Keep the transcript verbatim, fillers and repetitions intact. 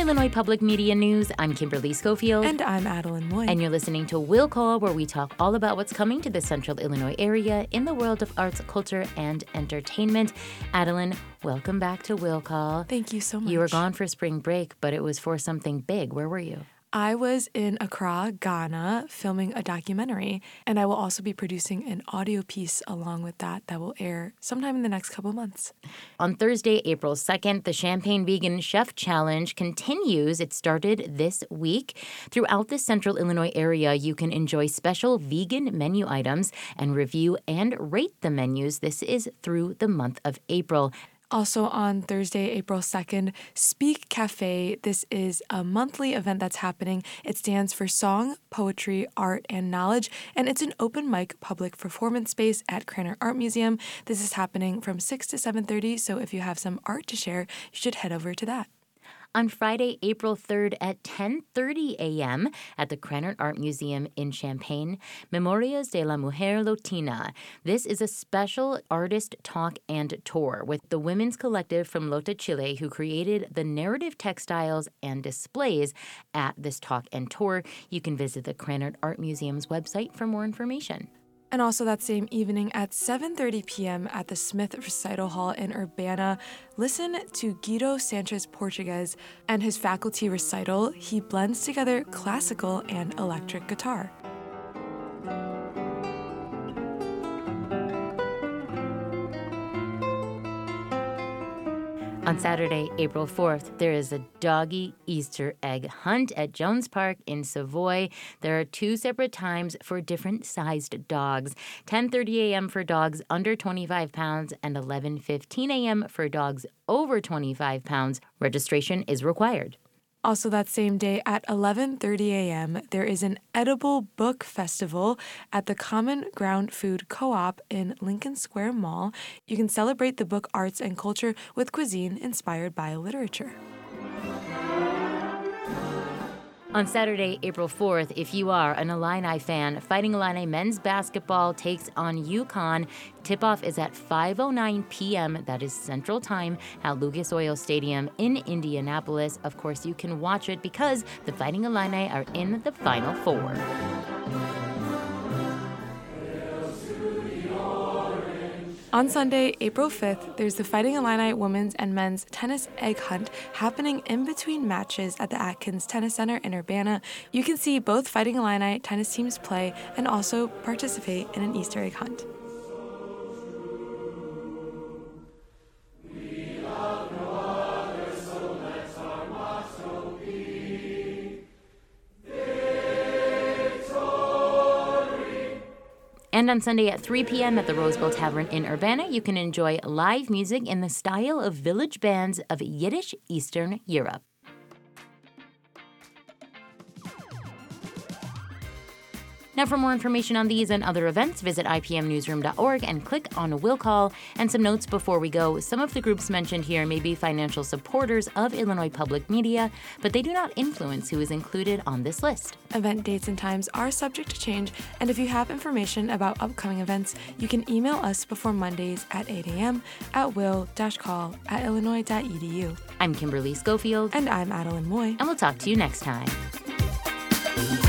Illinois Public Media News, I'm Kimberly Schofield. And I'm Adeline Moy. And you're listening to Will Call, where we talk all about what's coming to the Central Illinois area in the world of arts, culture, and entertainment. Adeline, welcome back to Will Call. Thank you so much. You were gone for spring break, but it was for something big. Where were you? I was in Accra, Ghana, filming a documentary, and I will also be producing an audio piece along with that that will air sometime in the next couple of months. On Thursday, April second, the Champaign Vegan Chef Challenge continues. It started this week. Throughout the Central Illinois area, you can enjoy special vegan menu items and review and rate the menus. This is through the month of April. Also on Thursday, April second, Speak Cafe. This is a monthly event that's happening. It stands for Song, Poetry, Art, and Knowledge, and it's an open mic public performance space at Krannert Art Museum. This is happening from six to seven thirty, so if you have some art to share, you should head over to that. On Friday, April third at ten thirty a.m. at the Krannert Art Museum in Champaign, Memorias de la Mujer Latina. This is a special artist talk and tour with the women's collective from Lota, Chile, who created the narrative textiles and displays at this talk and tour. You can visit the Krannert Art Museum's website for more information. And also that same evening at seven thirty p.m. at the Smith Recital Hall in Urbana, listen to Guido Sanchez Portugues and his faculty recital. He blends together classical and electric guitar. On Saturday, April fourth, there is a doggy Easter egg hunt at Jones Park in Savoy. There are two separate times for different sized dogs. ten thirty a.m. for dogs under twenty-five pounds and eleven fifteen a.m. for dogs over twenty-five pounds. Registration is required. Also that same day at eleven thirty a.m., there is an edible book festival at the Common Ground Food Co-op in Lincoln Square Mall. You can celebrate the book arts and culture with cuisine inspired by literature. On Saturday, April fourth, if you are an Illini fan, Fighting Illini men's basketball takes on UConn. Tip-off is at five oh nine p.m. That is Central Time at Lucas Oil Stadium in Indianapolis. Of course, you can watch it because the Fighting Illini are in the Final Four. On Sunday, April fifth, there's the Fighting Illini women's and men's tennis egg hunt happening in between matches at the Atkins Tennis Center in Urbana. You can see both Fighting Illini tennis teams play and also participate in an Easter egg hunt. And on Sunday at three p.m. at the Roseville Tavern in Urbana, you can enjoy live music in the style of village bands of Yiddish Eastern Europe. Now, for more information on these and other events, visit I P M newsroom dot org and click on Will Call. And some notes before we go. Some of the groups mentioned here may be financial supporters of Illinois Public Media, but they do not influence who is included on this list. Event dates and times are subject to change, and if you have information about upcoming events, you can email us before Mondays at eight a.m. at will-call at illinois dot e d u. I'm Kimberly Schofield. And I'm Adeline Moy. And we'll talk to you next time.